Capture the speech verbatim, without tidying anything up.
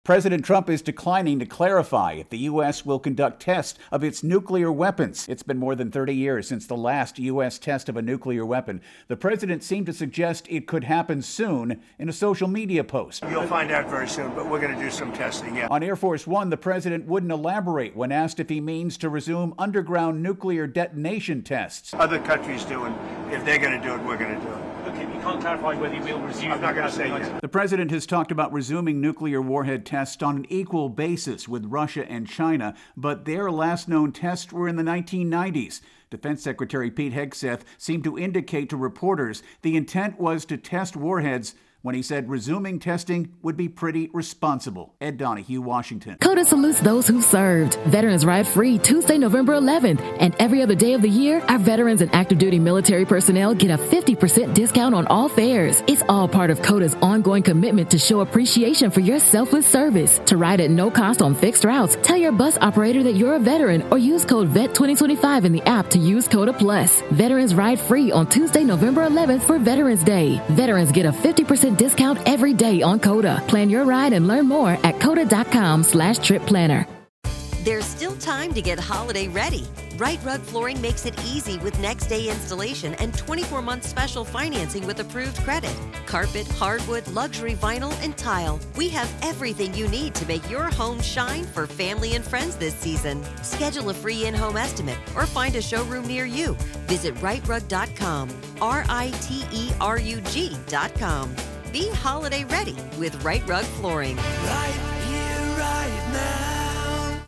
President Trump is declining to clarify if the U S will conduct tests of its nuclear weapons. It's been more than thirty years since the last U S test of a nuclear weapon. The president seemed to suggest it could happen soon in a social media post. You'll find out very soon, but we're going to do some testing, yeah. On Air Force One, the president wouldn't elaborate when asked if he means to resume underground nuclear detonation tests. Other countries do, and if they're going to do it, we're going to do it. Okay, you can't clarify whether you will resume. I'm not going to say yet. The president has talked about resuming nuclear warhead tests on an equal basis with Russia and China, but their last known tests were in the nineteen nineties. Defense Secretary Pete Hegseth seemed to indicate to reporters the intent was to test warheads when he said resuming testing would be pretty responsible. Ed Donahue, Washington. COTA salutes those who served. Veterans ride free Tuesday, November eleventh. And every other day of the year, our veterans and active duty military personnel get a fifty percent discount on all fares. It's all part of COTA's ongoing commitment to show appreciation for your selfless service. To ride at no cost on fixed routes, tell your bus operator that you're a veteran or use code V E T twenty twenty-five in the app to use COTA Plus. Veterans ride free on Tuesday, November eleventh for Veterans Day. Veterans get a fifty percent discount every day on COTA. Plan your ride and learn more at COTA.com slash trip planner. There's still time to get holiday ready. Right Rug Flooring makes it easy with next day installation and twenty-four month special financing with approved credit. Carpet, hardwood, luxury vinyl, and tile. We have everything you need to make your home shine for family and friends this season. Schedule a free in-home estimate or find a showroom near you. Visit right rug dot com, R I T E R U G dot com. Be holiday ready with Right Rug Flooring. Right.